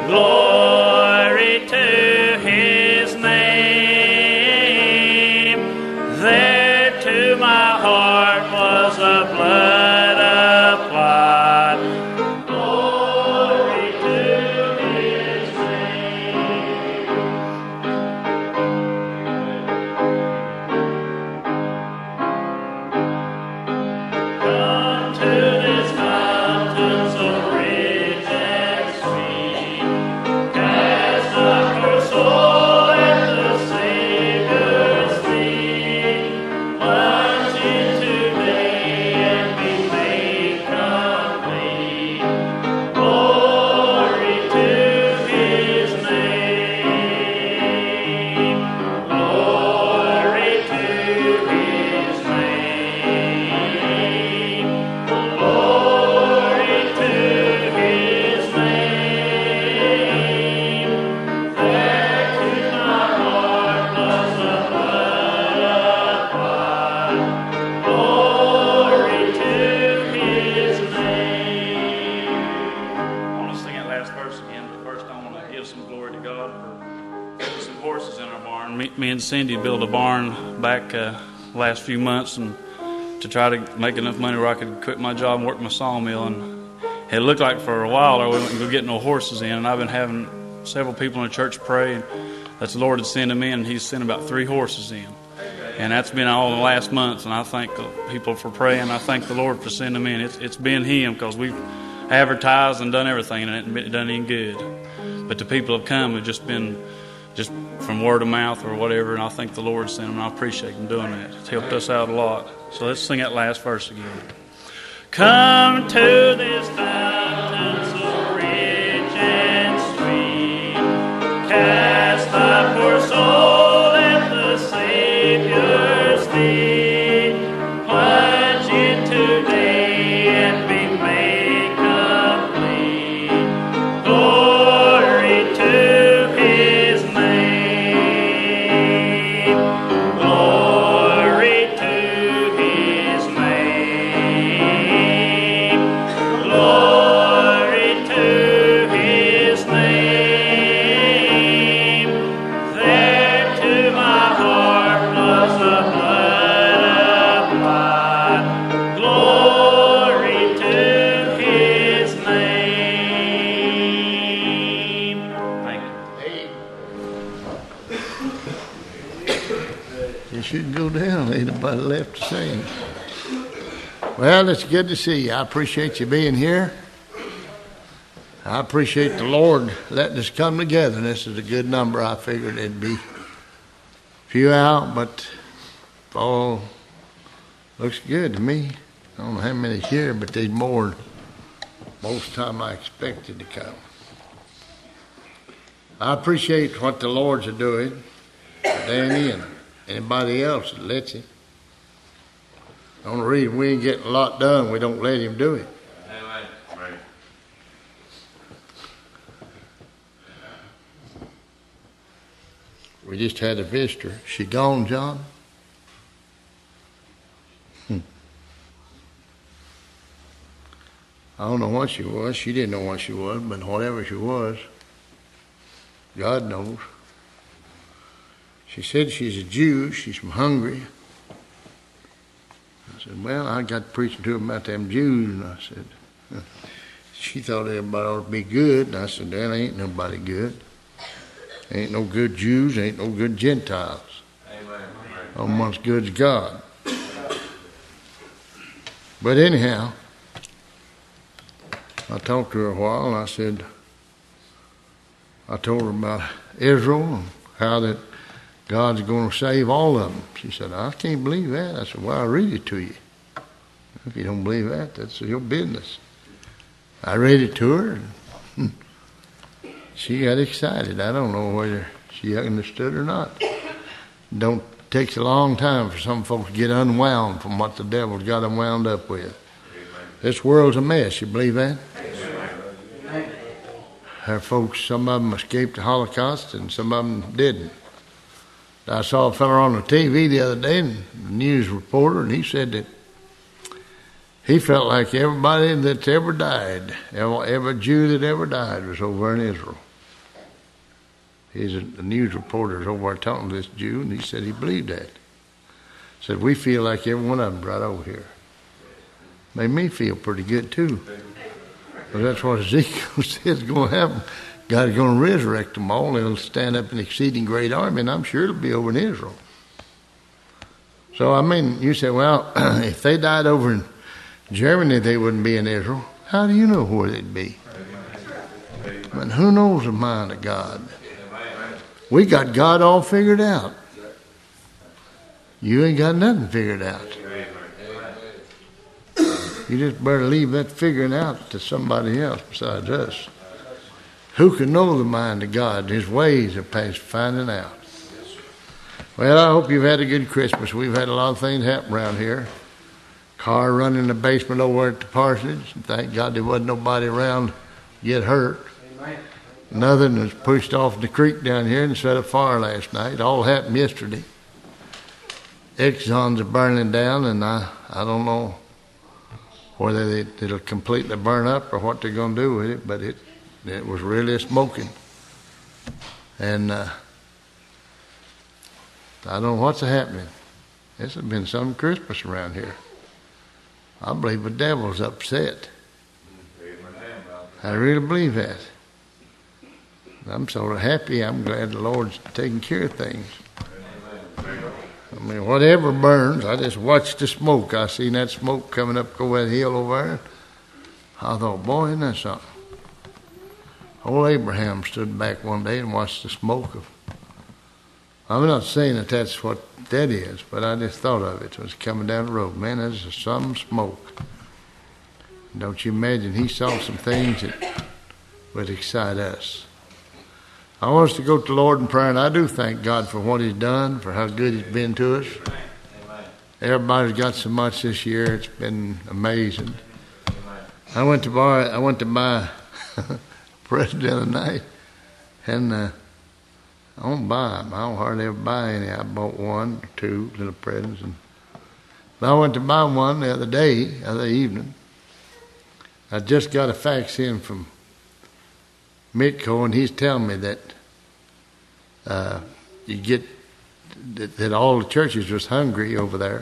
Glory to his name. There to my heart was the blood applied. Glory to his name. Come to this fountains of rich and sweet. Cast up your soul at the Savior's feet. Plunge in today and be made complete. Glory to his name. Glory to his name. Glory to his name. There to my heart was the blood applied. Glory to his name. I want to sing that last verse again, but first I want to give some glory to God for some horses in our barn. Me and Cindy built a barn back last few months and to try to make enough money where I could quit my job and work my sawmill. And it looked like for a while there we wouldn't go get no horses in. And I've been having several people in the church pray that the Lord had sent them in, and He's sent about 3 horses in. And that's been all in the last month. And I thank the people for praying. I thank the Lord for sending them in. It's been Him, because we've advertised and done everything, and it hasn't done any good. But the people have come have just been just from word of mouth or whatever, and I thank the Lord sent them, and I appreciate Him doing that. It's helped us out a lot. So let's sing that last verse again. Come to this fountain so rich and sweet. Cast up your soul at the Savior's feet. Plunge in today and be made complete. Glory to his name. Glory to his name. Glory to his name. There to my heart was the blood applied. Glory to his name. Thank you. You shouldn't go down. Ain't nobody left to sing. Well, it's good to see you. I appreciate you being here. I appreciate the Lord letting us come together. And this is a good number. I figured it'd be few out, but all looks good to me. I don't know how many's here, but there's more most time I expected to come. I appreciate what the Lord's doing, Danny and anybody else that lets him. The only reason we ain't getting a lot done, we don't let him do it. Amen. Right. We just had a visitor. She gone, John? I don't know what she was. She didn't know what she was, but whatever she was, God knows. She said she's a Jew. She's from Hungary. I said, well, I got preaching to her about them Jews. And I said, she thought everybody ought to be good. And I said, that ain't nobody good. Ain't no good Jews. Ain't no good Gentiles. Amen. Only one's good is God. But anyhow, I talked to her a while, and I said, I told her about Israel and how that God's going to save all of them. She said, I can't believe that. I said, well, I'll read it to you. If you don't believe that, that's your business. I read it to her, and she got excited. I don't know whether she understood or not. Don't takes a long time for some folks to get unwound from what the devil's got them wound up with. This world's a mess. You believe that? Our folks, some of them escaped the Holocaust and some of them didn't. I saw a fella on the TV the other day, the news reporter, and he said that he felt like everybody that's ever died, every Jew that ever died was over in Israel. He's a news reporter over there talking to this Jew, and he said he believed that. Said, we feel like every one of them right over here. Made me feel pretty good, too. But that's what Ezekiel says is going to happen. God's going to resurrect them all, and they'll stand up an exceeding great army, and I'm sure it'll be over in Israel. So, I mean, you say, well, if they died over in Germany, they wouldn't be in Israel. How do you know where they'd be? But who knows the mind of God? We got God all figured out. You ain't got nothing figured out. You just better leave that figuring out to somebody else besides us. Who can know the mind of God? His ways are past finding out. Well, I hope you've had a good Christmas. We've had a lot of things happen around here. Car running in the basement over at the parsonage. Thank God there wasn't nobody around to get hurt. Nothing was pushed off the creek down here and set a fire last night. It all happened yesterday. Exxons are burning down, and I don't know whether it'll completely burn up or what they're going to do with it, but it was really smoking. And I don't know what's happening. This has been some Christmas around here. I believe the devil's upset. I really believe that. I'm sort of happy. I'm glad the Lord's taking care of things. I mean, whatever burns, I just watched the smoke. I seen that smoke coming up over that hill over there. I thought, boy, isn't that something? Old Abraham stood back one day and watched the smoke of. I'm not saying that that's what that is, but I just thought of it. It was coming down the road. Man, there's some smoke. Don't you imagine he saw some things that would excite us. I want us to go to the Lord in prayer, and I do thank God for what he's done, for how good he's been to us. Amen. Everybody's got so much this year. It's been amazing. Amen. I went to buy a present the other night, and I don't buy them. I don't hardly ever buy any. I bought one or two little presents. But I went to buy one the other evening. I just got a fax in from Mitko, and he's telling me that you get that all the churches was hungry over there,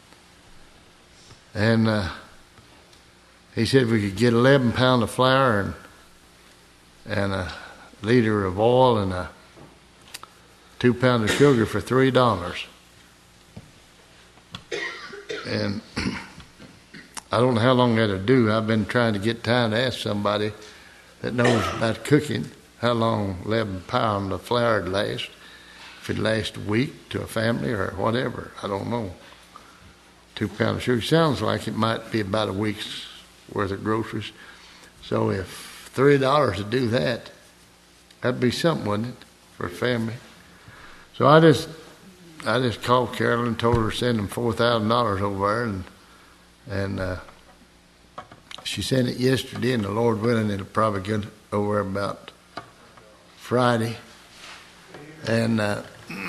and he said we could get 11 pounds of flour and a liter of oil and 2 pounds of sugar for $3. And I don't know how long that'll do. I've been trying to get time to ask somebody that knows about cooking how long 11 pounds of flour would last. If it lasts a week to a family or whatever, I don't know. 2 pounds of sugar sounds like it might be about a week's worth of groceries. So if $3 to do that, that'd be something, wouldn't it, for a family? So I just called Carolyn and told her to send them $4,000 over there, and she sent it yesterday, and the Lord willing, it'll probably get over about Friday. And now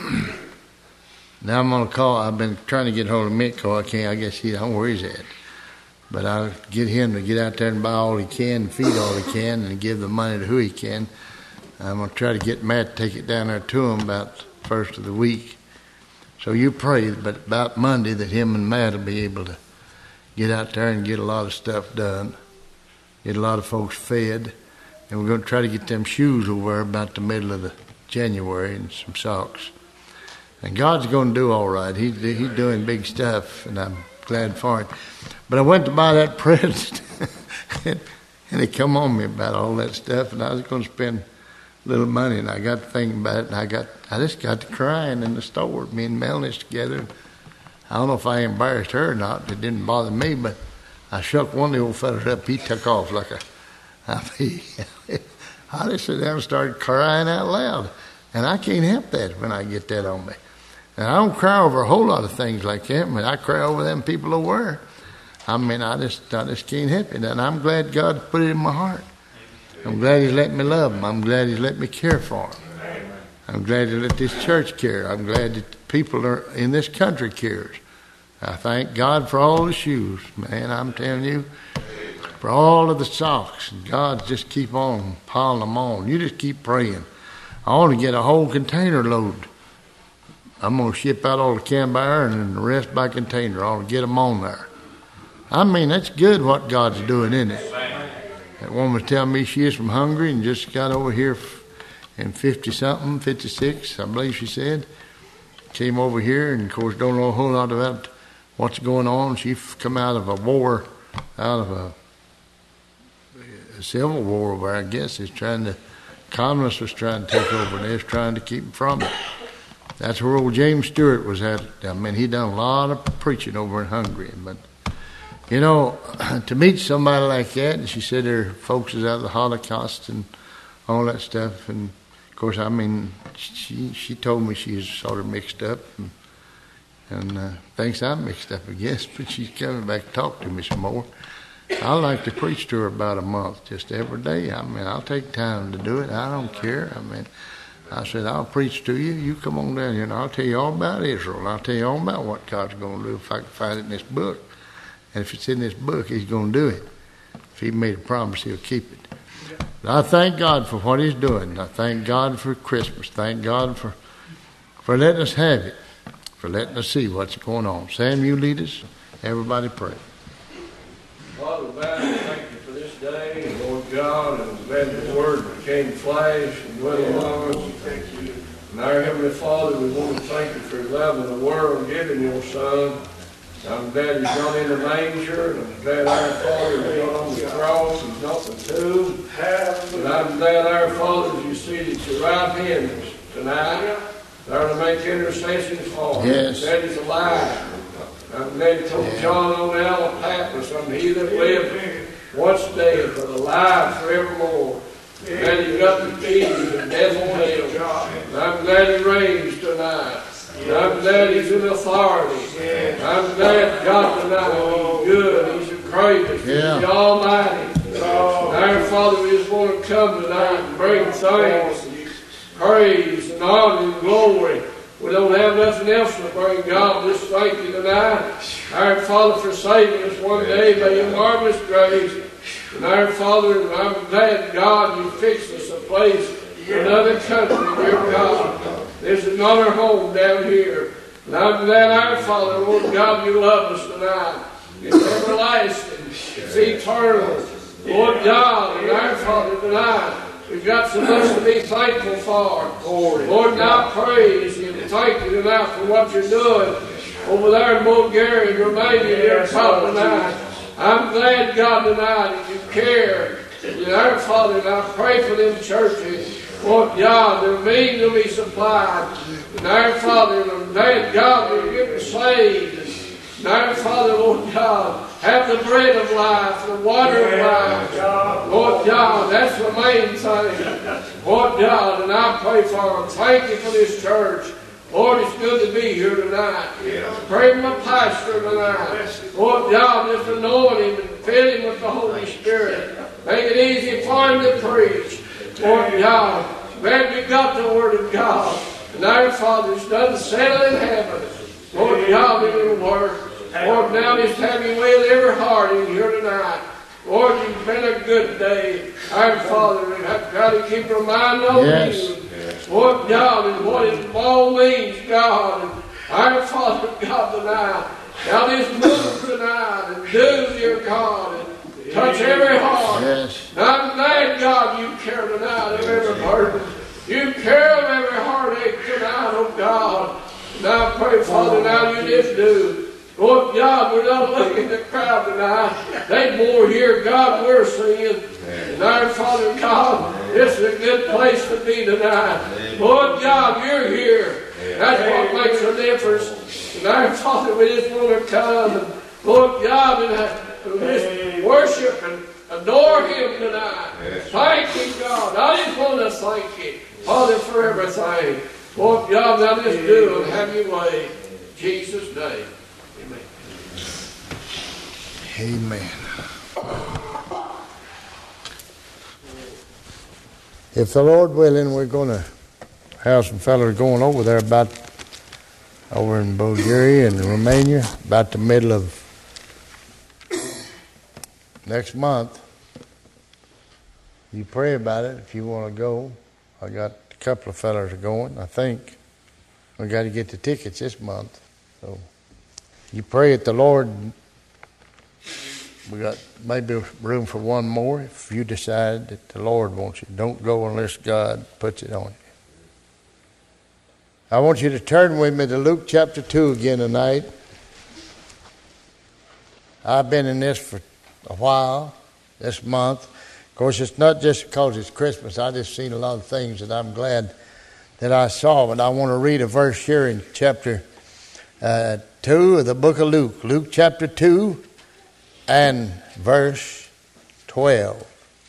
I'm going to call. I've been trying to get hold of Mitko. I can't. I guess he don't know where he's at. But I'll get him to get out there and buy all he can, feed all he can, and give the money to who he can. I'm going to try to get Matt to take it down there to him about first of the week. So you pray, but about Monday that him and Matt will be able to get out there and get a lot of stuff done, get a lot of folks fed, and we're going to try to get them shoes over about the middle of the January and some socks. And God's going to do all right. He's doing big stuff, and I'm glad for it. But I went to buy that present, and it come on me about all that stuff, and I was going to spend a little money, and I got to thinking about it, and I just got to crying in the store, me and Melanie together. I don't know if I embarrassed her or not. It didn't bother me, but I shook one of the old fellas up. He took off like I just sat down and started crying out loud. And I can't help that when I get that on me. And I don't cry over a whole lot of things like that, but I cry over them people over there. I mean, I just can't help it. And I'm glad God put it in my heart. I'm glad he's let me love them. I'm glad he's let me care for them. I'm glad he let this church care. I'm glad that the people are in this country cares. I thank God for all the shoes, man. I'm telling you, for all of the socks. And God just keep on piling them on. You just keep praying. I want to get a whole container load. I'm going to ship out all the canned iron and the rest by container. I'll get them on there. I mean, that's good what God's doing, isn't it? That woman was telling me she is from Hungary and just got over here in 50-something, 56, I believe she said. Came over here and, of course, don't know a whole lot about what's going on. She come out of a war, out of a civil war where I guess communists was trying to take over and they was trying to keep them from it. That's where old James Stewart was at. I mean, he done a lot of preaching over in Hungary. But, you know, to meet somebody like that, and she said her folks is out of the Holocaust and all that stuff. And, of course, I mean, she told me she's sort of mixed up and thinks I'm mixed up, I guess. But she's coming back to talk to me some more. I like to preach to her about a month, just every day. I mean, I'll take time to do it. I don't care. I mean, I said, I'll preach to you. You come on down here, and I'll tell you all about Israel. And I'll tell you all about what God's going to do if I can find it in this book. And if it's in this book, He's going to do it. If He made a promise, He'll keep it. But I thank God for what He's doing. I thank God for Christmas. Thank God for letting us have it, for letting us see what's going on. Sam, you lead us. Everybody pray. Father, thank you for this day, and Lord God, and glad the Word became flesh and dwelt among us. And our Heavenly Father, we want to thank you for loving the world and giving your Son. I'm glad He's gone in the manger, and I'm glad our Father is not on the cross, He's not the tomb. And I'm glad our Father, as you see at your right hand tonight, there to make intercession for us. Yes. That is alive. I'm glad He told John on the Isle of Patmos, He that lived once dead, but alive forevermore. And He's got the keys of death and hell. And I'm glad He reigns tonight. And I'm glad He's in authority. And I'm glad God tonight He's good, He's the greatest, He's the Almighty. And our Father, we just want to come tonight and bring thanks, praise, and honor and glory. We don't have nothing else to bring God. Just thank you tonight. Our Father, for saving us one day by your marvelous grace. And our Father, I'm glad, God, you fixed us a place in another country, dear God. This is not our home down here. And I'm glad, our Father, Lord God, you love us tonight. It's everlasting. It's eternal. Lord God, and our Father, tonight, we've got so much to be thankful for. Lord, now praise you and thank you tonight for what you're doing over there in Bulgaria and Romania, dear God, tonight. I'm glad, God, tonight that you care. And our Father, and I pray for them churches. Lord God, their means will be supplied. And our Father, and I'm glad, God, that you're getting saved. And our Father, Lord God, have the bread of life, the water of life. Lord God, that's the main thing. Lord God, and I pray for them. Thank you for this church. Lord, it's good to be here tonight. Pray for my pastor tonight. Lord God, just anoint him and fill him with the Holy Spirit. Make it easy for him to preach. Lord God, glad we got the Word of God. And our Father's done settle in heaven. Lord God, in your Word. Lord, now just have your way with every heart in here tonight. Lord, you've been a good day. Our Father, we have got to keep our mind on you. Lord God, and what it all means, God. And our Father, God, tonight. Now just move tonight and do, dear God, and touch every heart. Yes. And I'm glad, God, you care tonight of every burden. You care of every heartache tonight, oh God. And I pray, Father, now you just do. Lord God, we're not looking at the crowd tonight. They more here, God, we're seeing. And our Father God, this is a good place to be tonight. Lord God, you're here. That's what makes a difference. And our Father, we just want to come and Lord God, and just worship and adore Him tonight. Thank you, God. I just want to thank you, Father, for everything. Lord God, now just do and have your way. In Jesus' name. Amen. If the Lord willing, we're going to have some fellows going over there over in Bulgaria and Romania about the middle of next month. You pray about it if you want to go. I got a couple of fellas are going, I think. We got to get the tickets this month. So you pray at the Lord. We got maybe room for one more if you decide that the Lord wants you. Don't go unless God puts it on you. I want you to turn with me to Luke chapter 2 again tonight. I've been in this for a while, this month. Of course, it's not just because it's Christmas. I just seen a lot of things that I'm glad that I saw. But I want to read a verse here in chapter 2 of the book of Luke. Luke chapter 2 and verse 12.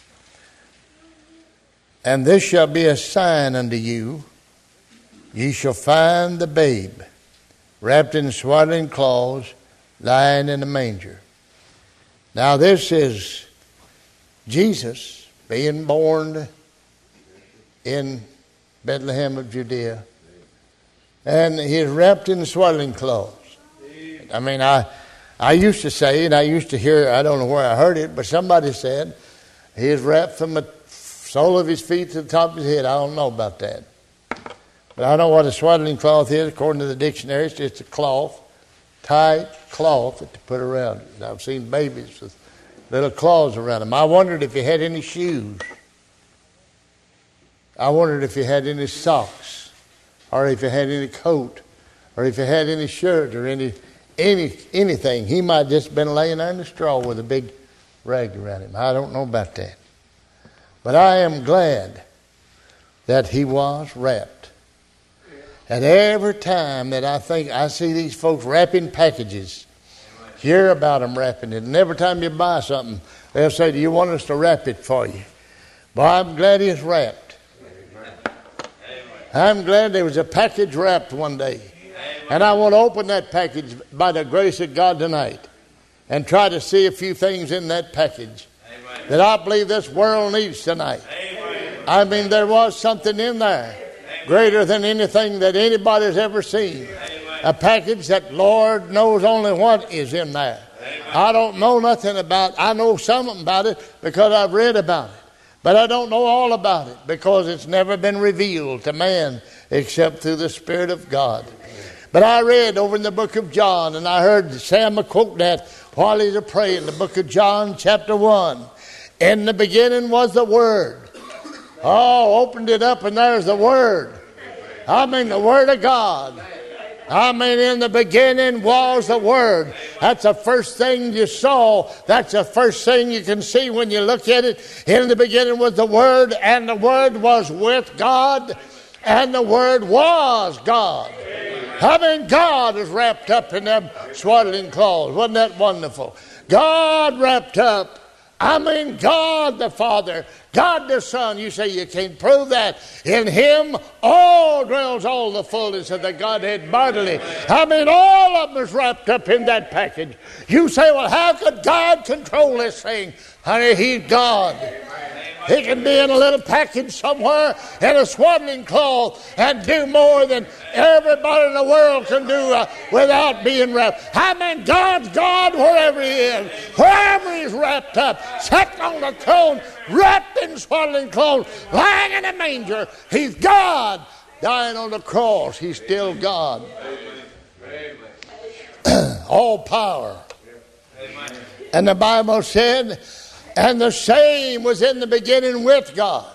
And this shall be a sign unto you. Ye shall find the babe wrapped in swaddling cloths, lying in a manger. Now this is Jesus being born in Bethlehem of Judea. And he is wrapped in swaddling clothes. I mean, I used to say, and I used to hear, I don't know where I heard it, but somebody said he is wrapped from the sole of his feet to the top of his head. I don't know about that. But I know what a swaddling cloth is. According to the dictionary, it's just a cloth, tight cloth that they put around it. I've seen babies with little claws around them. I wondered if he had any shoes. I wondered if he had any socks, or if he had any coat, or if he had any shirt, or anything. He might have just been laying there in the straw with a big rag around him. I don't know about that. But I am glad that he was wrapped. And every time that I think I see these folks wrapping packages, hear about them wrapping it, and every time you buy something, they'll say, do you want us to wrap it for you? Boy, I'm glad it's wrapped. I'm glad there was a package wrapped one day. And I want to open that package by the grace of God tonight and try to see a few things in that package that I believe this world needs tonight. I mean, there was something in there greater than anything that anybody's ever seen. A package that Lord knows only what is in there. I don't know nothing about it. I know something about it because I've read about it. But I don't know all about it because it's never been revealed to man except through the Spirit of God. But I read over in the book of John, and I heard Sam quote that while he was praying, the book of John chapter 1. In the beginning was the Word. Oh, opened it up and there's the Word. I mean the Word of God. I mean in the beginning was the Word. That's the first thing you saw. That's the first thing you can see when you look at it. In the beginning was the Word, and the Word was with God, and the Word was God. I mean God is wrapped up in them swaddling clothes. Wasn't that wonderful? God wrapped up. I mean, God the Father, God the Son. You say you can't prove that. In Him all dwells all the fullness of the Godhead bodily. I mean, all of them is wrapped up in that package. You say, well, how could God control this thing? Honey, He's God. He can be in a little package somewhere in a swaddling cloth and do more than everybody in the world can do without being wrapped. I mean, God's God wherever He is. Wherever He's wrapped up, sitting on the throne, wrapped in swaddling clothes, lying in a manger. He's God. Dying on the cross, He's still God. All power. And the Bible said, and the same was in the beginning with God.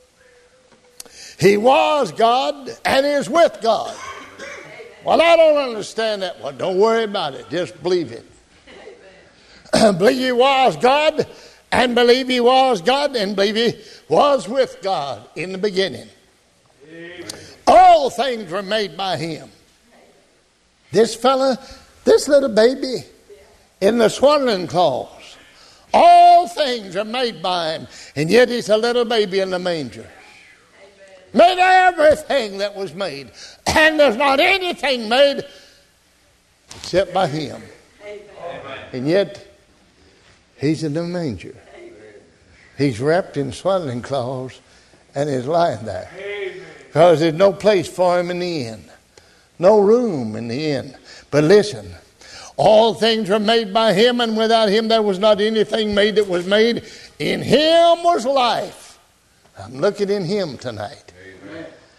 He was God and is with God. Well, I don't understand that one. Don't worry about it. Just believe it. Believe He was God, and believe He was God, and believe He was with God in the beginning. All things were made by Him. This fella, this little baby in the swaddling cloths, all things are made by Him, and yet He's a little baby in the manger. Made everything that was made, and there's not anything made except by Him. And yet He's in the manger. He's wrapped in swaddling cloths and is lying there because there's no place for Him in the inn, no room in the inn. But listen. All things were made by Him, and without Him there was not anything made that was made. In Him was life. I'm looking in Him tonight. Amen.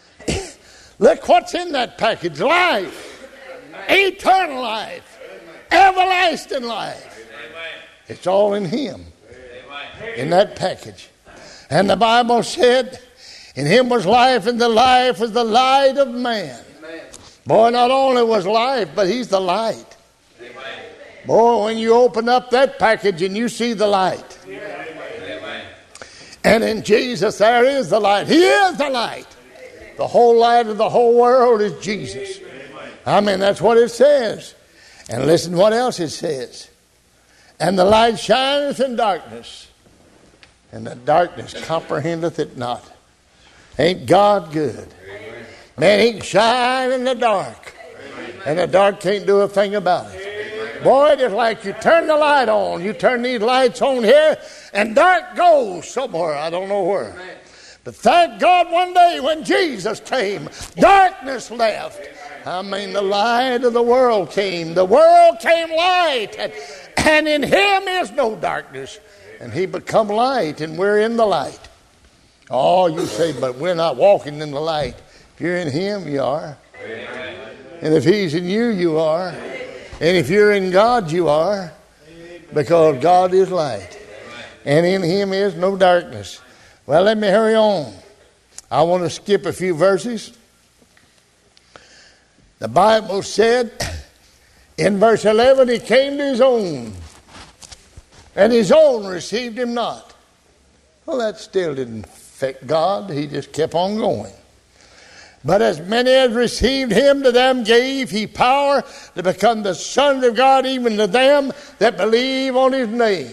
Look what's in that package. Life. Eternal life. Everlasting life. It's all in Him. In that package. And the Bible said, in Him was life, and the life was the light of man. Boy, not only was life, but He's the light. Boy, when you open up that package and you see the light. And in Jesus there is the light. He is the light. The whole light of the whole world is Jesus. I mean, that's what it says. And listen what else it says. And the light shineth in darkness, and the darkness comprehendeth it not. Ain't God good? Man, He can shine in the dark, and the dark can't do a thing about it. Boy, it's like you turn the light on. You turn these lights on here, and dark goes somewhere. I don't know where. But thank God one day when Jesus came, darkness left. I mean, the light of the world came. The world came light, and in Him is no darkness. And He become light, and we're in the light. Oh, you say, but we're not walking in the light. If you're in Him, you are. And if He's in you, you are. And if you're in God, you are. Because God is light. And in Him is no darkness. Well, let me hurry on. I want to skip a few verses. The Bible said in verse 11, He came to His own, and His own received Him not. Well, that still didn't affect God. He just kept on going. But as many as received Him, to them gave He power to become the sons of God, even to them that believe on His name.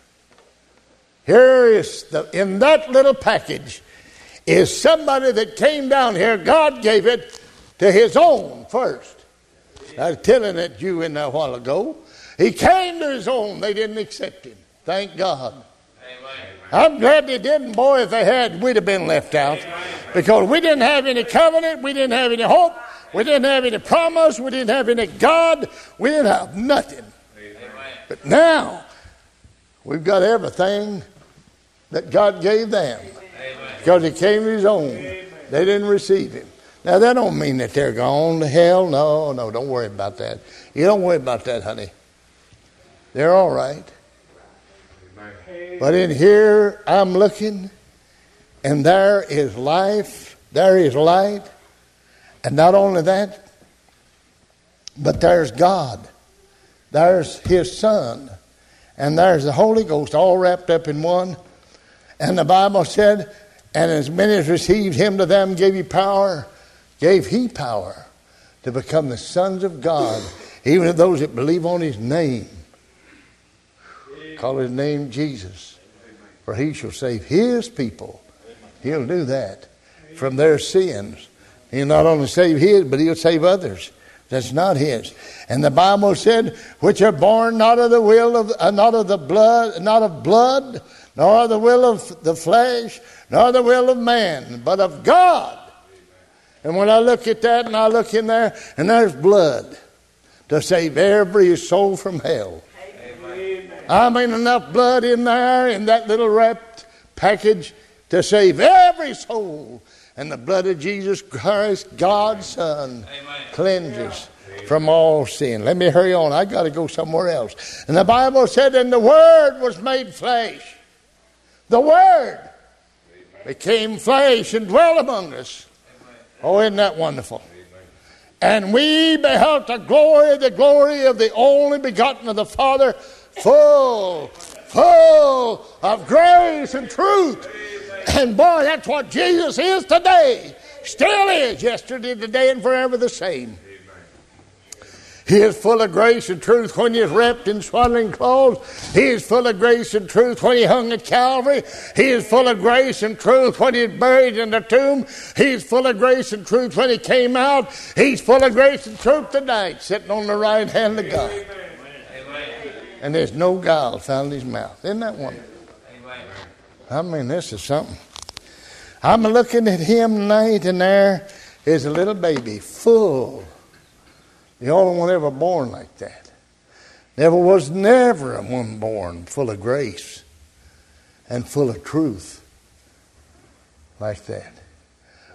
Here is, in that little package, is somebody that came down here. God gave it to His own first. I was telling that Jew in there a while ago. He came to His own. They didn't accept Him. Thank God. Amen. I'm glad they didn't. Boy, if they had, we'd have been left out. Because we didn't have any covenant. We didn't have any hope. We didn't have any promise. We didn't have any God. We didn't have nothing. Amen. But now, we've got everything that God gave them. Amen. Because He came to His own. Amen. They didn't receive Him. Now, that don't mean that they're gone to hell. No, don't worry about that. You don't worry about that, honey. They're all right. But in here, I'm looking, and there is life. There is light. And not only that, but there's God. There's His Son. And there's the Holy Ghost all wrapped up in one. And the Bible said, and as many as received Him, to them gave He power to become the sons of God, even to those that believe on His name. Call His name Jesus, for He shall save His people. He'll do that from their sins. He'll not only save His, but He'll save others that's not His. And the Bible said, which are born not of the will of, not of the blood, not of blood, nor of the will of the flesh, nor the will of man, but of God. And when I look at that and I look in there, and there's blood to save every soul from hell. Amen. I mean, enough blood in there in that little wrapped package to save every soul. And the blood of Jesus Christ, God's Son, cleanses from all sin. Let me hurry on. I got to go somewhere else. And the Bible said, and the Word was made flesh. The Word became flesh and dwelt among us. Oh, isn't that wonderful? And we beheld the glory of the only begotten of the Father, full of grace and truth. And boy, that's what Jesus is today. Still is, yesterday, today, and forever the same. He is full of grace and truth when He is wrapped in swaddling clothes. He is full of grace and truth when He hung at Calvary. He is full of grace and truth when He is buried in the tomb. He is full of grace and truth when He came out. He's full of grace and truth tonight, sitting on the right hand of God. Amen. And there's no guile found in His mouth. Isn't that wonderful? I mean, this is something. I'm looking at Him tonight, and there is a little baby full. The only one ever born like that. Never a one born full of grace and full of truth like that.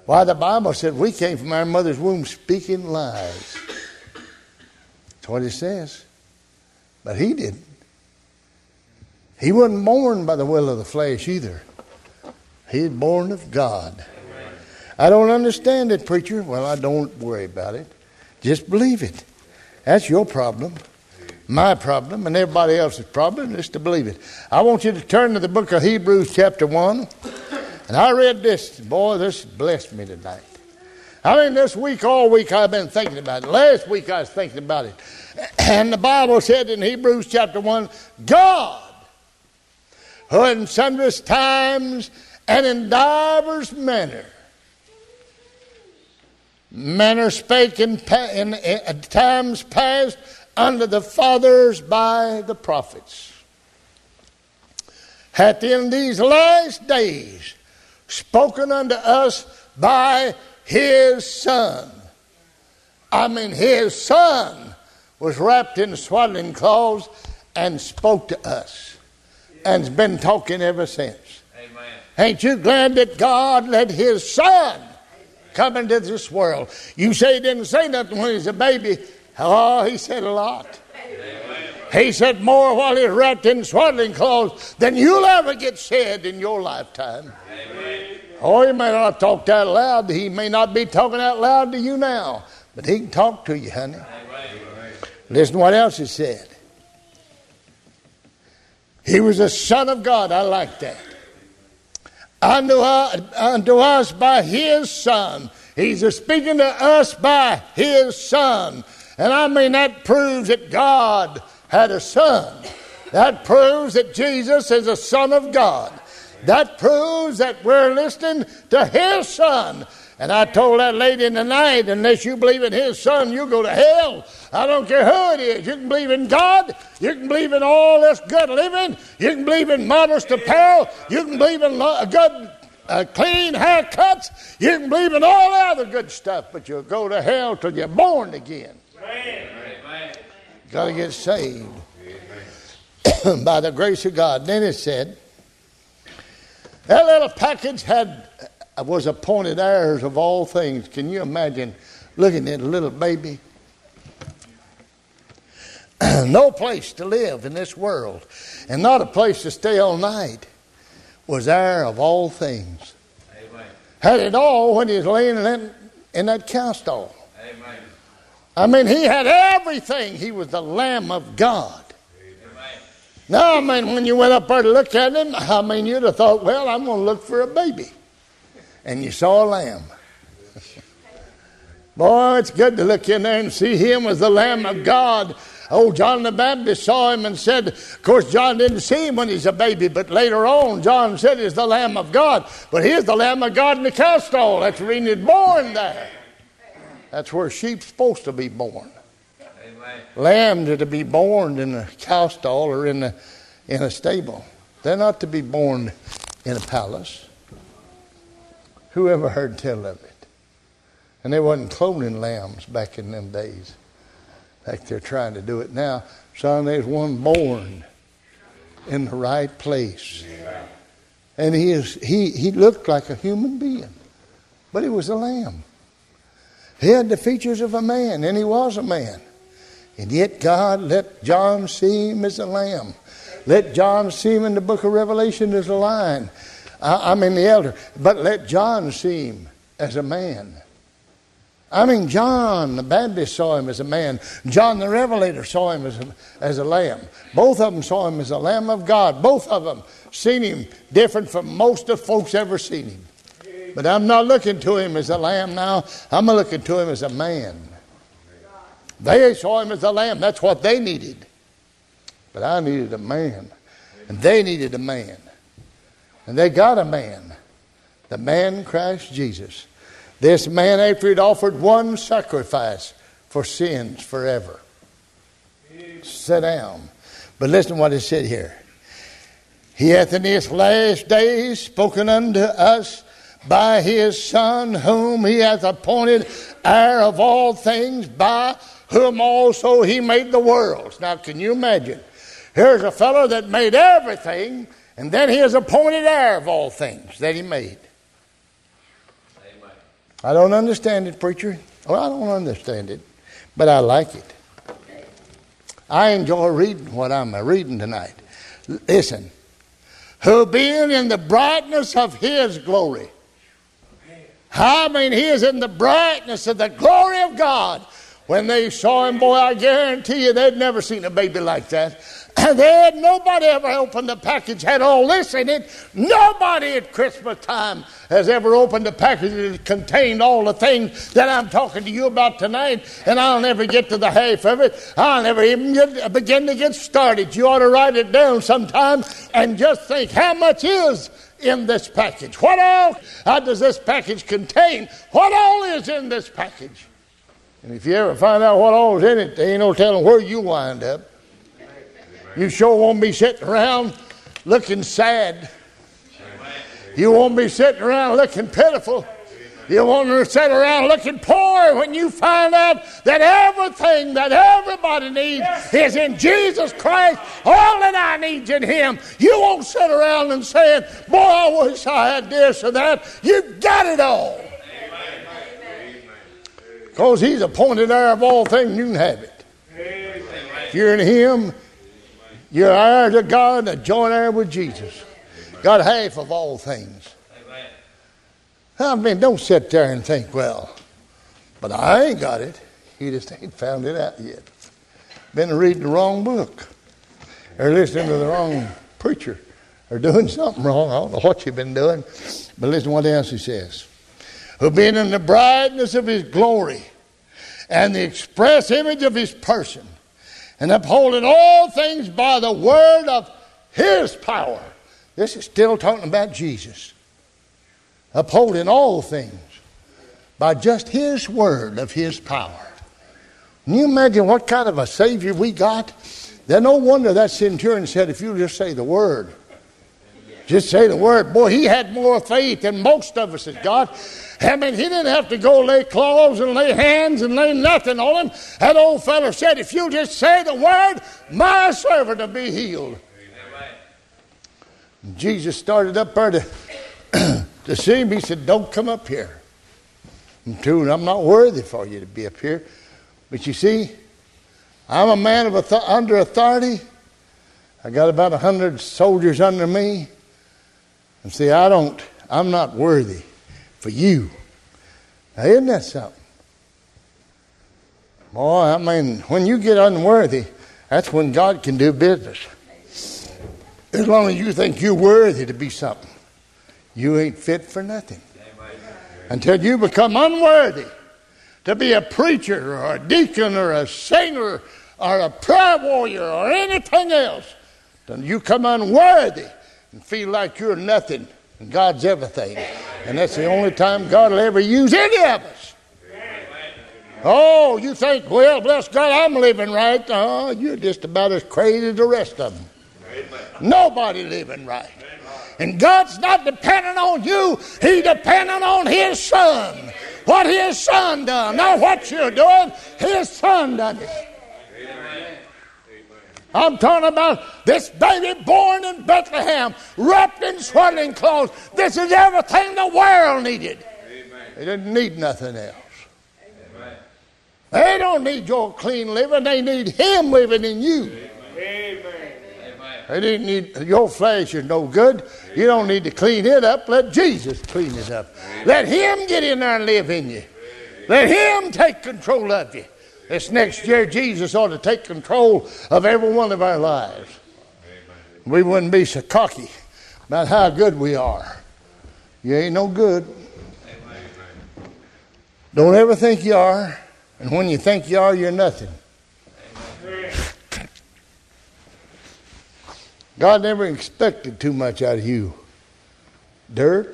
Why, the Bible said we came from our mother's womb speaking lies. That's what it says. But he didn't. He wasn't born by the will of the flesh either. He was born of God. Amen. I don't understand it, preacher. Well, I don't worry about it. Just believe it. That's your problem. My problem and everybody else's problem is to believe it. I want you to turn to the book of Hebrews chapter 1. And I read this. Boy, this blessed me tonight. I mean, this week, all week, I've been thinking about it. Last week, I was thinking about it. And the Bible said in Hebrews chapter 1, God, who in sundry times and in divers manner spake in times past unto the fathers by the prophets, hath in these last days spoken unto us by his Son. I mean, his Son was wrapped in swaddling clothes and spoke to us and's been talking ever since. Amen. Ain't you glad that God let his Son come into this world? You say he didn't say nothing when he was a baby. Oh, he said a lot. Amen. He said more while he's wrapped in swaddling clothes than you'll ever get said in your lifetime. Amen. Oh, he may not talk out loud. He may not be talking out loud to you now, but he can talk to you, honey. Amen. Listen to what else he said. He was a Son of God. I like that. Unto us by his Son. He's speaking to us by his Son. And I mean, that proves that God had a Son. That proves that Jesus is a Son of God. That proves that we're listening to his Son. And I told that lady in the night, unless you believe in his Son, you'll go to hell. I don't care who it is. You can believe in God. You can believe in all this good living. You can believe in modest apparel. You can believe in good, clean haircuts. You can believe in all the other good stuff. But you'll go to hell till you're born again. Got to get saved by the grace of God. Then it said, that little package was appointed heirs of all things. Can you imagine looking at a little baby? No place to live in this world, and not a place to stay all night, was heir of all things. Amen. Had it all when he was laying in that cow stall. Amen. I mean, he had everything. He was the Lamb of God. Amen. Now, I mean, when you went up there to look at him, I mean, you'd have thought, well, I'm going to look for a baby. And you saw a lamb. Boy, it's good to look in there and see him as the Lamb of God. Oh, John the Baptist saw him and said, of course, John didn't see him when he's a baby, but later on, John said he's the Lamb of God. But he's the Lamb of God in the cow stall. That's where he was born there. That's where sheep's supposed to be born. Amen. Lambs are to be born in a cow stall or in a stable. They're not to be born in a palace. Who ever heard tell of it? And they wasn't cloning lambs back in them days, like they're trying to do it now. Son, there's one born in the right place. And he looked like a human being, but he was a lamb. He had the features of a man, and he was a man. And yet God let John see him as a lamb. Let John see him in the book of Revelation as a lion. The elder. But let John see him as a man. I mean, John the Baptist saw him as a man. John the Revelator saw him as a lamb. Both of them saw him as a Lamb of God. Both of them seen him different from most of folks ever seen him. But I'm not looking to him as a lamb now. I'm looking to him as a man. They saw him as a lamb. That's what they needed. But I needed a man. And they needed a man. And they got a man. The man Christ Jesus. This man, after he'd offered one sacrifice for sins forever. Sit down. But listen to what it said here. He hath in his last days spoken unto us by his Son, whom he hath appointed heir of all things, by whom also he made the worlds. Now, can you imagine? Here's a fellow that made everything, and then he is appointed heir of all things that he made. Amen. I don't understand it, preacher. Well, I don't understand it, but I like it. I enjoy reading what I'm reading tonight. Listen. Who being in the brightness of his glory. I mean, he is in the brightness of the glory of God. When they saw him, boy, I guarantee you they'd never seen a baby like that. And they had nobody ever opened the package, had all this in it. Nobody at Christmas time has ever opened a package that contained all the things that I'm talking to you about tonight. And I'll never get to the half of it. I'll never even begin to get started. You ought to write it down sometime and just think, how much is in this package? What all does this package contain? What all is in this package? And if you ever find out what all is in it, there ain't no telling where you wind up. You sure won't be sitting around looking sad. You won't be sitting around looking pitiful. You won't sit around looking poor when you find out that everything that everybody needs is in Jesus Christ. All that I need in Him. You won't sit around and saying, boy, I wish I had this or that. You've got it all. Because He's appointed heir of all things, you can have it. If you're in Him, you're heir to God and a joint heir with Jesus. Got half of all things. I mean, don't sit there and think, well, but I ain't got it. You just ain't found it out yet. Been reading the wrong book. Or listening to the wrong preacher. Or doing something wrong. I don't know what you've been doing. But listen to what else he says. Who being in the brightness of His glory and the express image of His person, and upholding all things by the word of His power. This is still talking about Jesus. Upholding all things by just His word of His power. Can you imagine what kind of a Savior we got? Then no wonder that centurion said, if you just say the word. Just say the word. Boy, he had more faith than most of us has got. I mean, he didn't have to go lay claws and lay hands and lay nothing on him. That old fellow said, if you just say the word, my servant will be healed. And Jesus started up there to see him. He said, don't come up here. And true, I'm not worthy for you to be up here. But you see, I'm a man of under authority. I got about 100 soldiers under me. And see, I'm not worthy for you. Now, isn't that something? Boy, I mean, when you get unworthy, that's when God can do business. As long as you think you're worthy to be something, you ain't fit for nothing. Until you become unworthy to be a preacher or a deacon or a singer or a prayer warrior or anything else, then you come unworthy and feel like you're nothing and God's everything. And that's the only time God will ever use any of us. Oh, you think, well, bless God, I'm living right. Oh, you're just about as crazy as the rest of them. Nobody living right. And God's not dependent on you. He's dependent on His Son. What His Son done. Not what you're doing. His Son done it. I'm talking about this baby born in Bethlehem, wrapped in swaddling clothes. This is everything the world needed. They didn't need nothing else. They don't need your clean living. They need Him living in you. They didn't need your flesh is no good. You don't need to clean it up. Let Jesus clean it up. Let Him get in there and live in you. Let Him take control of you. This next year, Jesus ought to take control of every one of our lives. We wouldn't be so cocky about how good we are. You ain't no good. Don't ever think you are. And when you think you are, you're nothing. God never expected too much out of you. Dirt.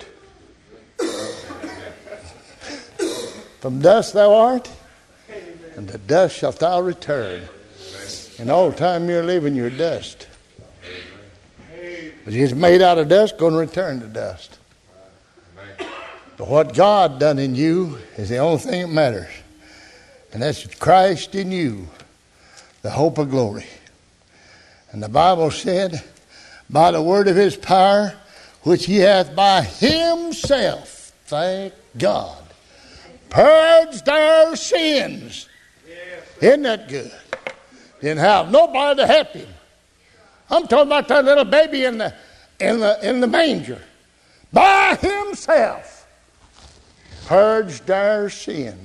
From dust thou art, and to dust shalt thou return. And all the time you're living, you're dust. But He's made out of dust, going to return to dust. But what God done in you is the only thing that matters. And that's Christ in you, the hope of glory. And the Bible said, by the word of His power, which He hath by Himself, thank God, Purged their sins. Isn't that good? Didn't have nobody to help him. I'm talking about that little baby in the manger. By himself. Purged their sins.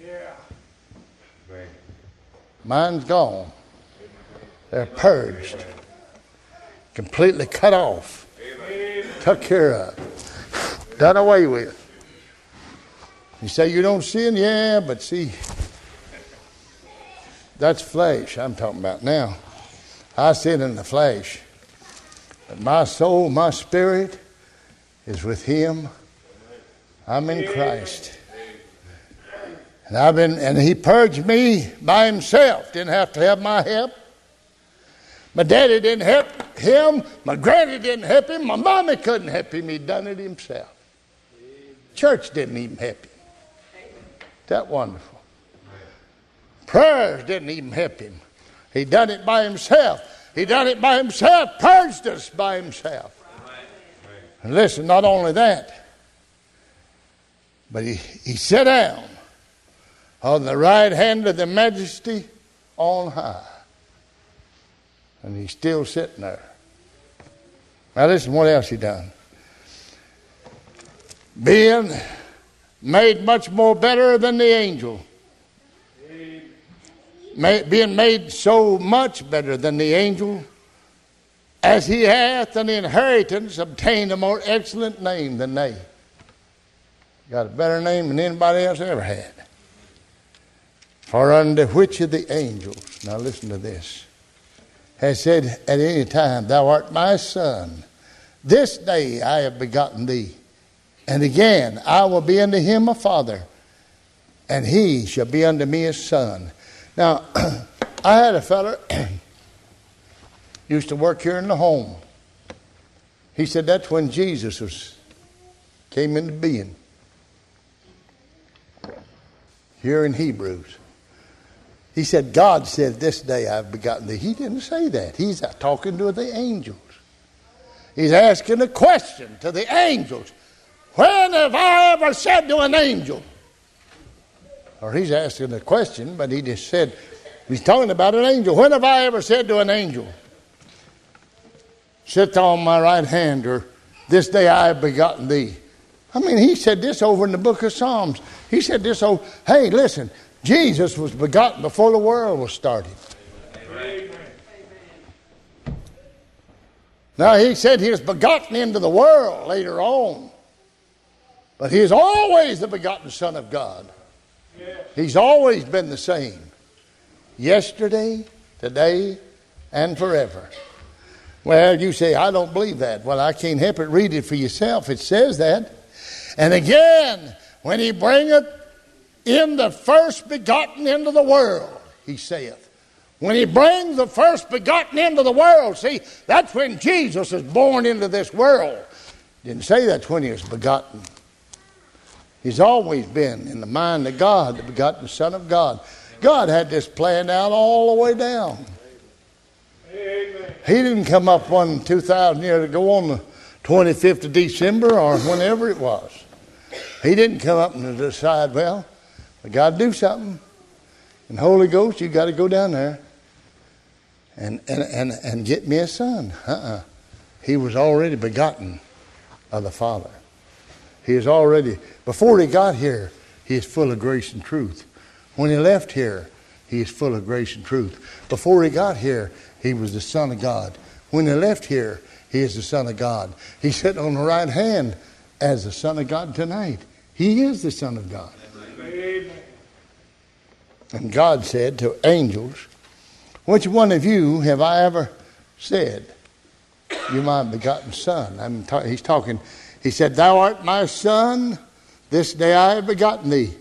Mine's gone. They're purged. Completely cut off. Took care of. Done away with. You say you don't sin? Yeah, but see, that's flesh I'm talking about now. I sin in the flesh. But my soul, my spirit is with him. I'm in Christ. And he purged me by himself. Didn't have to have my help. My daddy didn't help him. My granny didn't help him. My mommy couldn't help him. He'd done it himself. Church didn't even help him. That wonderful. Prayers didn't even help him. He done it by himself. He done it by himself. Purged us by himself. And listen, not only that, but he sat down on the right hand of the Majesty on high. And he's still sitting there. Now listen, what else he done? Being made much more better than the angel. Being made so much better than the angel, as he hath an inheritance obtained a more excellent name than they. Got a better name than anybody else ever had. For unto which of the angels, now listen to this, has said at any time, Thou art my son. This day I have begotten thee. And again, I will be unto him a father, and he shall be unto me a son. Now, I had a fella used to work here in the home. He said that's when Jesus came into being. Here in Hebrews. He said, God said, this day I've begotten thee. He didn't say that. He's talking to the angels. He's asking a question to the angels. When have I ever said to an angel? Or he's asking a question, but he just said, he's talking about an angel. When have I ever said to an angel, sit on my right hand, or this day I have begotten thee? I mean, he said this over in the book of Psalms. He said this over, hey, listen, Jesus was begotten before the world was started. Amen. Now, he said he was begotten into the world later on. But he is always the begotten Son of God. He's always been the same. Yesterday, today, and forever. Well, you say, I don't believe that. Well, I can't help it. Read it for yourself. It says that. And again, when he bringeth in the first begotten into the world, he saith. When he brings the first begotten into the world, see, that's when Jesus is born into this world. Didn't say that's when he was begotten. He's always been in the mind of God, the begotten Son of God. God had this planned out all the way down. Amen. He didn't come up 2,000 years ago on the 25th of December or whenever it was. He didn't come up and decide, well, I got to do something. And Holy Ghost, you got to go down there and get me a son. He was already begotten of the Father. He is already, before he got here, he is full of grace and truth. When he left here, he is full of grace and truth. Before he got here, he was the Son of God. When he left here, he is the Son of God. He's sitting on the right hand as the Son of God tonight. He is the Son of God. Amen. And God said to angels, which one of you have I ever said, you're my begotten Son? He's talking. He said, Thou art my Son, this day I have begotten thee.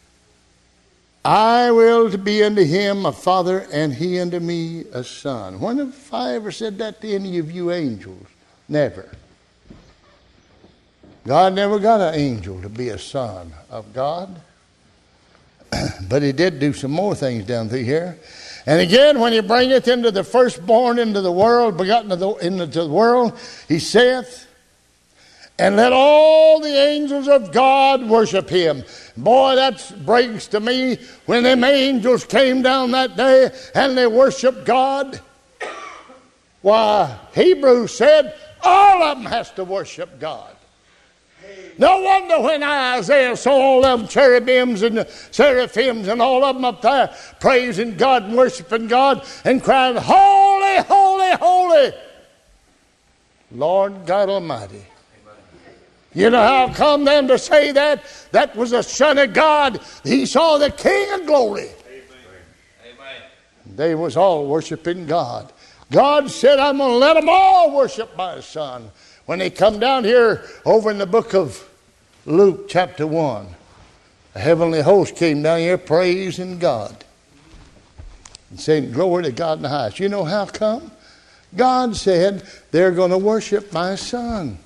I will be unto him a father, and he unto me a son. When have I ever said that to any of you angels? Never. God never got an angel to be a son of God. But he did do some more things down through here. And again, when he bringeth into the firstborn into the world, begotten into the world, he saith, and let all the angels of God worship him. Boy, that brings to me when them angels came down that day and they worshiped God. Why, Hebrews said all of them has to worship God. No wonder when Isaiah saw all of them cherubims and seraphims and all of them up there praising God and worshiping God and crying, holy, holy, holy, Lord God Almighty. You know how come them to say that? That was the Son of God. He saw the King of glory. Amen. They was all worshiping God. God said, I'm going to let them all worship my Son. When they come down here over in the book of Luke chapter 1, a heavenly host came down here praising God and saying, glory to God in the highest. You know how come? God said, they're going to worship my Son.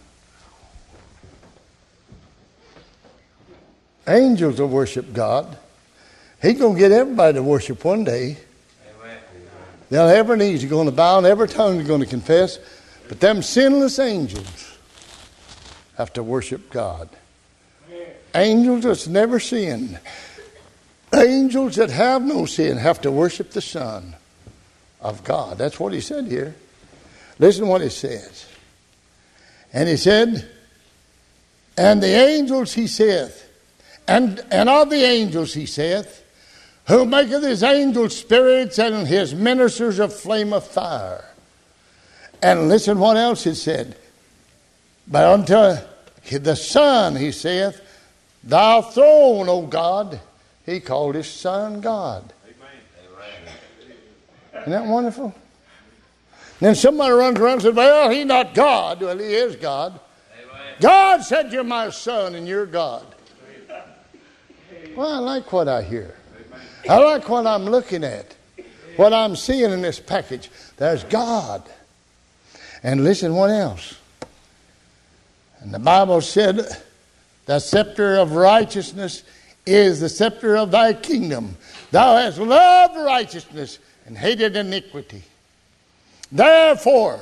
Angels will worship God. He's going to get everybody to worship one day. Amen. Now, every knees are going to bow and every tongue is going to confess. But them sinless angels have to worship God. Angels that's never sinned. Angels that have no sin have to worship the Son of God. That's what he said here. Listen to what it says. And he said, and the angels, he saith, and of the angels, he saith, who maketh his angels spirits and his ministers a flame of fire. And listen what else it said. But unto the Son, he saith, thy throne, O God. He called his Son God. Amen. Isn't that wonderful? Then somebody runs around and says, well, he's not God. Well, he is God. Amen. God said, you're my Son and you're God. Well, I like what I hear. I like what I'm looking at. What I'm seeing in this package. There's God. And listen, what else? And the Bible said, the scepter of righteousness is the scepter of thy kingdom. Thou hast loved righteousness and hated iniquity. Therefore,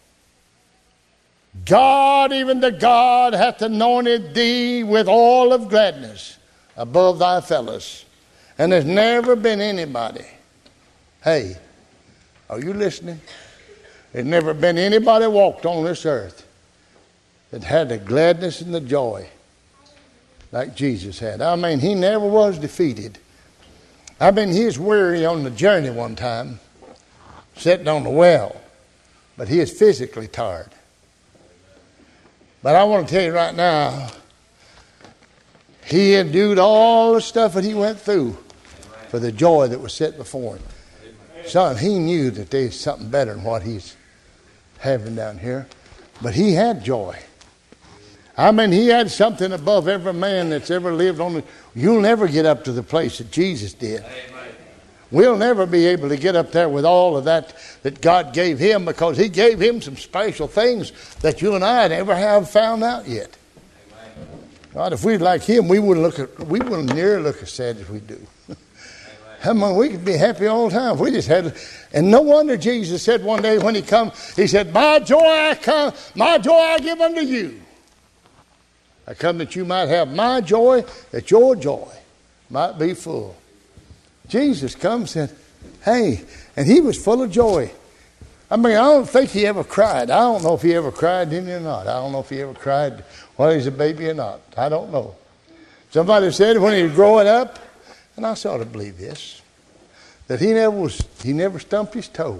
God, even the God, hath anointed thee with oil of gladness above thy fellows. And there's never been anybody. Hey, are you listening? There's never been anybody walked on this earth that had the gladness and the joy like Jesus had. I mean, he never was defeated. I mean, he was weary on the journey one time, sitting on the well, but he is physically tired. But I want to tell you right now, he endured all the stuff that he went through for the joy that was set before him. Son, he knew that there's something better than what he's having down here. But he had joy. I mean, he had something above every man that's ever lived on the... You'll never get up to the place that Jesus did. We'll never be able to get up there with all of that God gave him, because he gave him some special things that you and I never have found out yet. God, if we'd like him, we wouldn't nearly look as sad as we do. I mean, we could be happy all the time if we just had. And no wonder Jesus said one day when he come, he said, my joy I give unto you. I come that you might have my joy, that your joy might be full. Jesus come and said, hey, and he was full of joy. I mean, I don't think he ever cried. I don't know if he ever cried, didn't he, or not. I don't know if he ever cried while he was a baby or not. I don't know. Somebody said when he was growing up, and I sort of believe this, that he never stumped his toe.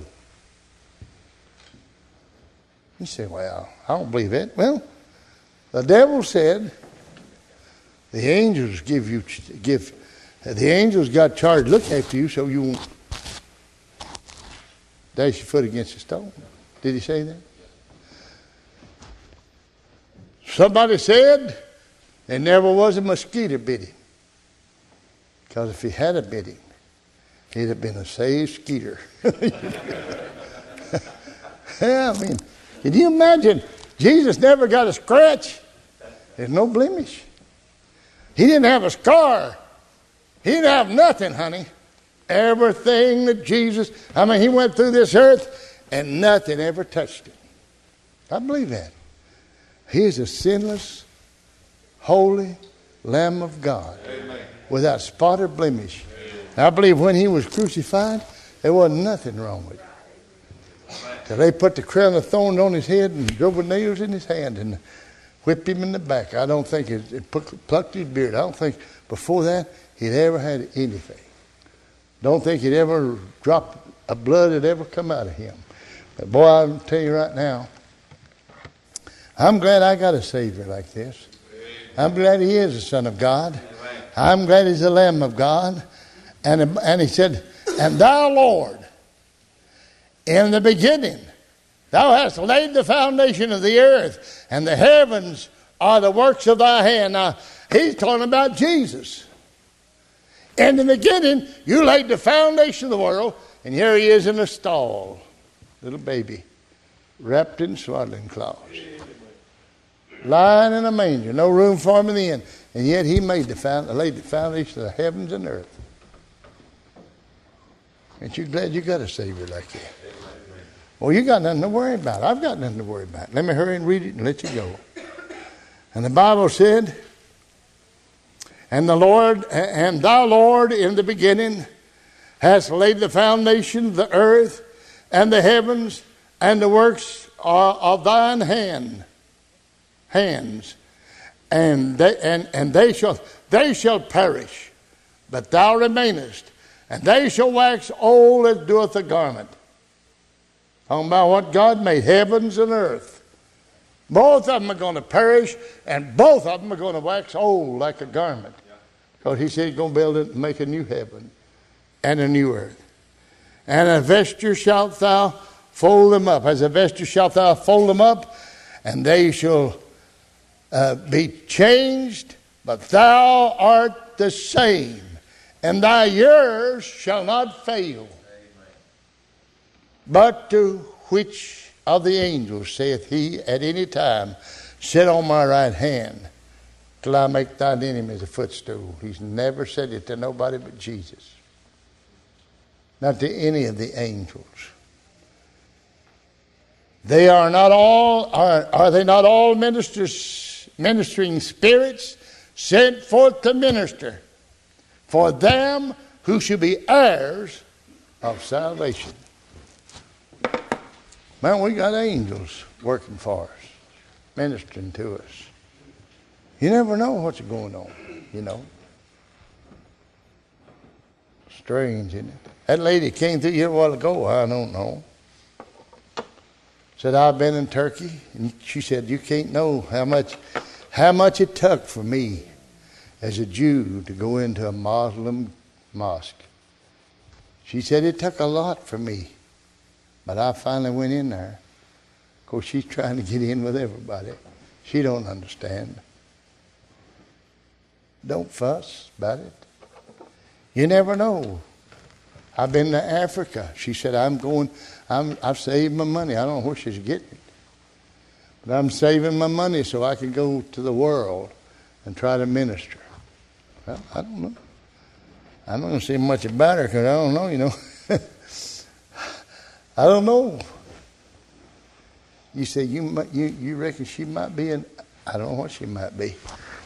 You say, well, I don't believe it. Well, the devil said the angels the angels got charged to look after you so you won't dash your foot against a stone. Did he say that? Somebody said there never was a mosquito bit him. Because if he had a bit him, he'd have been a saved skeeter. Yeah, I mean, can you imagine? Jesus never got a scratch. There's no blemish. He didn't have a scar. He didn't have nothing, honey. Everything that Jesus, I mean, he went through this earth and nothing ever touched him. I believe that. He is a sinless, holy Lamb of God. Amen. Without spot or blemish. I believe when he was crucified, there wasn't nothing wrong with him. So they put the crown of thorns on his head and drove the nails in his hand and whipped him in the back. I don't think it plucked his beard. I don't think before that he'd ever had anything. Don't think he'd ever dropped a blood had ever come out of him. But boy, I'll tell you right now, I'm glad I got a Savior like this. I'm glad he is the Son of God. I'm glad he's the Lamb of God. And he said, and thou, Lord, in the beginning, thou hast laid the foundation of the earth, and the heavens are the works of thy hand. Now, he's talking about Jesus. In the beginning, you laid the foundation of the world, and here he is in a stall, little baby, wrapped in swaddling cloths, lying in a manger, no room for him in the inn. And yet he laid the foundation of the heavens and earth. Aren't you glad you got a Savior like that? Well, you got nothing to worry about. I've got nothing to worry about. Let me hurry and read it and let you go. And the Bible said, and thou, Lord, in the beginning, hast laid the foundation of the earth and the heavens, and the works of thine hands. And they shall perish, but thou remainest, and they shall wax old as doeth a garment. Talking about what God made, heavens and earth. Both of them are going to perish, and both of them are going to wax old like a garment. Because he said he's going to build it and make a new heaven and a new earth. And a vesture shalt thou fold them up. As a vesture shalt thou fold them up, and they shall be changed, but thou art the same, and thy years shall not fail. Amen. But to which of the angels saith he at any time, sit on my right hand till I make thine enemies a footstool? He's never said it to nobody but Jesus. Not to any of the angels. They are not all, are they not all ministering spirits sent forth to minister for them who should be heirs of salvation? Man, we got angels working for us, ministering to us. You never know what's going on, you know. Strange, isn't it? That lady came through here a while ago, I don't know. Said, I've been in Turkey. And she said, you can't know how much it took for me as a Jew to go into a Muslim mosque. She said, it took a lot for me. But I finally went in there. Of course, she's trying to get in with everybody. She don't understand. Don't fuss about it. You never know. I've been to Africa. She said, I've saved my money. I don't know where she's getting it. But I'm saving my money so I can go to the world and try to minister. Well, I don't know. I'm not going to say much about her because I don't know, you know. I don't know. You say, you reckon she might be I don't know what she might be.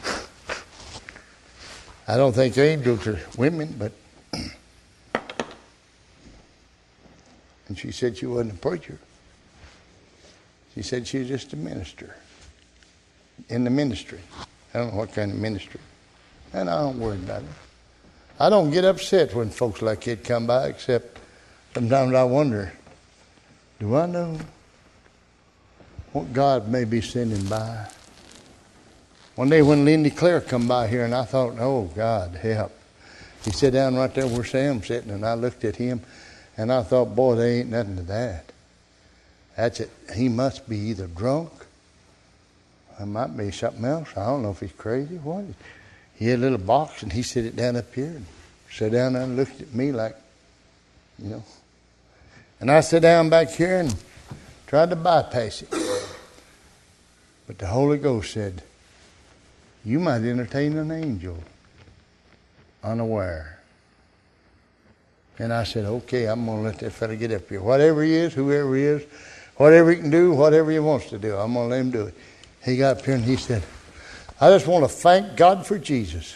I don't think angels are women, but... And she said she wasn't a preacher. She said she was just a minister. In the ministry. I don't know what kind of ministry. And I don't worry about it. I don't get upset when folks like that come by, except sometimes I wonder, do I know what God may be sending by? One day when Lindy Clare come by here, and I thought, oh, God, help. He sat down right there where Sam's sitting, and I looked at him, and I thought, boy, there ain't nothing to that. That's it. He must be either drunk, or it might be something else. I don't know if he's crazy. What? He had a little box, and he set it down up here, and sat down there and looked at me like, you know. And I sat down back here and tried to bypass it. But the Holy Ghost said, you might entertain an angel unaware. And I said, okay, I'm going to let that fella get up here. Whatever he is, whoever he is, whatever he can do, whatever he wants to do, I'm going to let him do it. He got up here and he said, I just want to thank God for Jesus.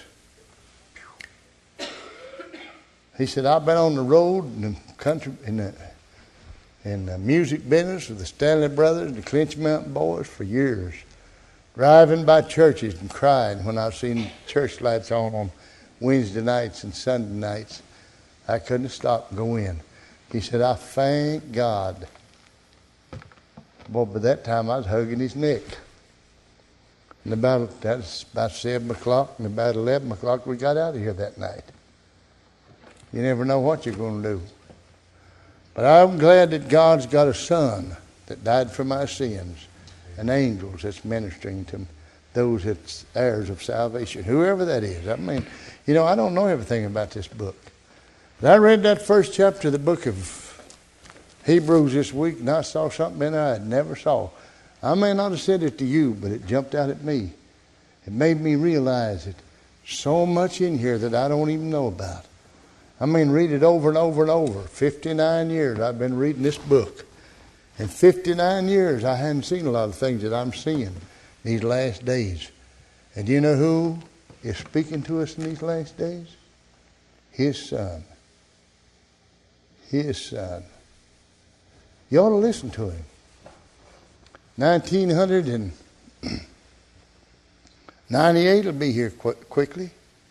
He said, I've been on the road in the country, in the music business with the Stanley Brothers and the Clinch Mountain Boys for years. Driving by churches and crying when I've seen church lights on Wednesday nights and Sunday nights. I couldn't stop and go in. He said, I thank God. Boy, by that time I was hugging his neck. And that's about 7 o'clock, and about 11 o'clock we got out of here that night. You never know what you're going to do. But I'm glad that God's got a son that died for my sins, and angels that's ministering to those that's heirs of salvation, whoever that is. I mean, you know, I don't know everything about this book. But I read that first chapter of the book of Hebrews this week, and I saw something in there I never saw. I may not have said it to you, but it jumped out at me. It made me realize that so much in here that I don't even know about. I mean, read it over and over and over. 59 years I've been reading this book. In 59 years I hadn't seen a lot of things that I'm seeing these last days. And you know who is speaking to us in these last days? His son. His son. You ought to listen to him. 1998 will be here quickly.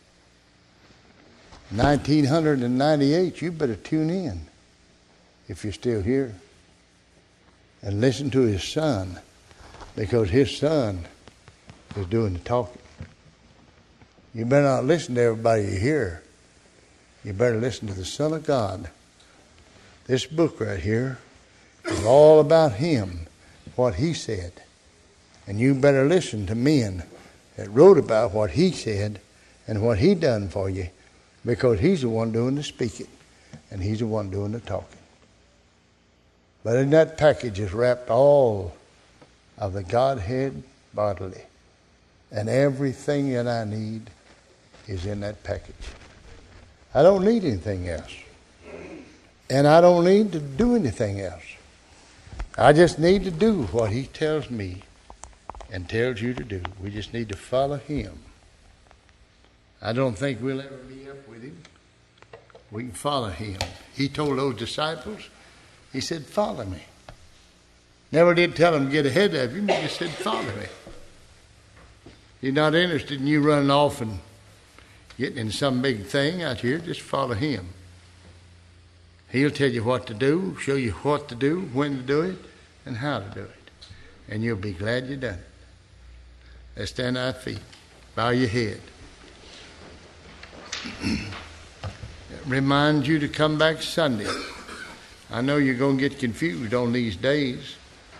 1998, you better tune in if you're still here and listen to his son, because his son is doing the talking. You better not listen to everybody you hear. You better listen to the Son of God. This book right here is all about him, what he said. And you better listen to men that wrote about what he said and what he done for you, because he's the one doing the speaking and he's the one doing the talking. But in that package is wrapped all of the Godhead bodily. And everything that I need is in that package. I don't need anything else. And I don't need to do anything else. I just need to do what he tells me and tells you to do. We just need to follow him. I don't think we'll ever be up with him. We can follow him. He told those disciples, he said, follow me. Never did tell them to get ahead of him. He just said, follow me. He's not interested in you running off and getting in some big thing out here. Just follow him. He'll tell you what to do, show you what to do, when to do it, and how to do it. And you'll be glad you done it. Let's stand on our feet. Bow your head. Remind you to come back Sunday. I know you're going to get confused on these days.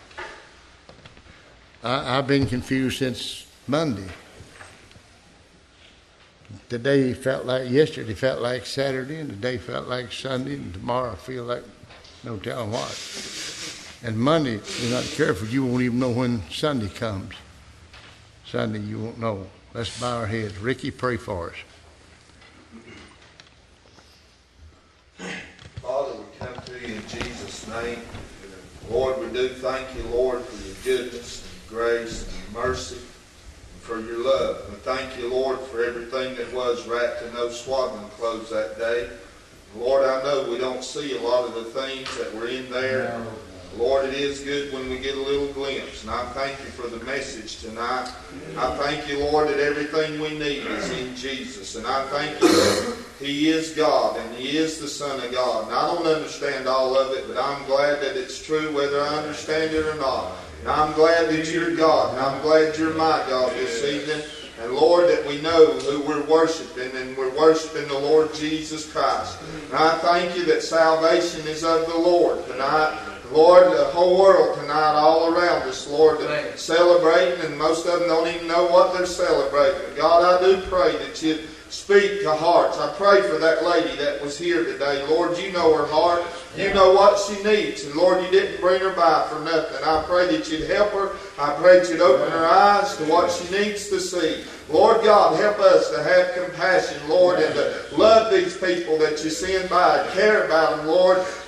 I've been confused since Monday. Today felt like yesterday, felt like Saturday, and today felt like Sunday, and tomorrow I feel like no telling what. And Monday, if you're not careful, you won't even know when Sunday comes. Sunday, you won't know. Let's bow our heads. Ricky, pray for us. Father, we come to you in Jesus' name. Lord, we do thank you, Lord, for your goodness and grace and mercy, and for your love. We thank you, Lord, for everything that was wrapped in those swaddling clothes that day. Lord, I know we don't see a lot of the things that were in there. No. Lord, it is good when we get a little glimpse, and I thank you for the message tonight. I thank you, Lord, that everything we need is in Jesus, and I thank you that he is God, and he is the Son of God. And I don't understand all of it, but I'm glad that it's true whether I understand it or not. And I'm glad that you're God, and I'm glad you're my God this evening. And Lord, that we know who we're worshiping, and we're worshiping the Lord Jesus Christ. And I thank you that salvation is of the Lord tonight. Lord, the whole world tonight, all around us, Lord, celebrating, and most of them don't even know what they're celebrating. But God, I do pray that you'd speak to hearts. I pray for that lady that was here today. Lord, you know her heart. You know what she needs. And Lord, you didn't bring her by for nothing. I pray that you'd help her. I pray that you'd open her eyes to what she needs to see. Lord God, help us to have compassion, Lord, and to love these people that you send by and care about them, Lord.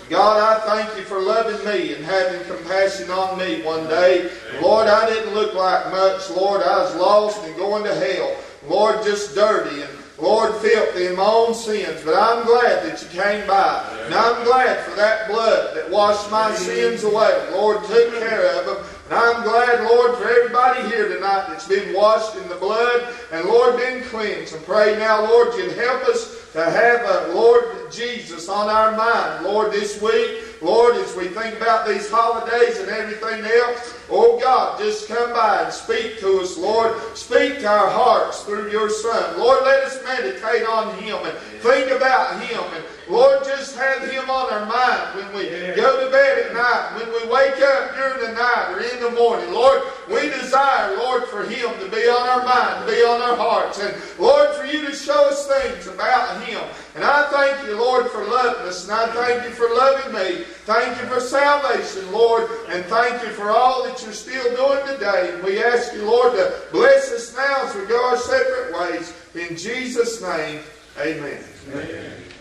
God, I thank you for loving me and having compassion on me one day. Lord, I didn't look like much. Lord, I was lost and going to hell. Lord, just dirty and Lord, filthy in my own sins. But I'm glad that you came by. And I'm glad for that blood that washed my sins away. Lord, took care of them. And I'm glad, Lord, for everybody here tonight that's been washed in the blood and, Lord, been cleansed. And pray now, Lord, you'd help us to have, Lord Jesus, on our mind, Lord, this week. Lord, as we think about these holidays and everything else, oh God, just come by and speak to us, Lord. Speak to our hearts through your Son. Lord, let us meditate on Him and think about Him. And Lord, just have Him on our mind when we go to bed at night, when we wake up during the night or in the morning. Lord, we desire, Lord, for Him to be on our mind, to be on our hearts. And Lord, for you to show us things about Him. And I thank you, Lord, for loving us. And I thank you for loving me. Thank you for salvation, Lord. And thank you for all that you're still doing today. And we ask you, Lord, to bless us now as we go our separate ways. In Jesus' name, amen. Amen.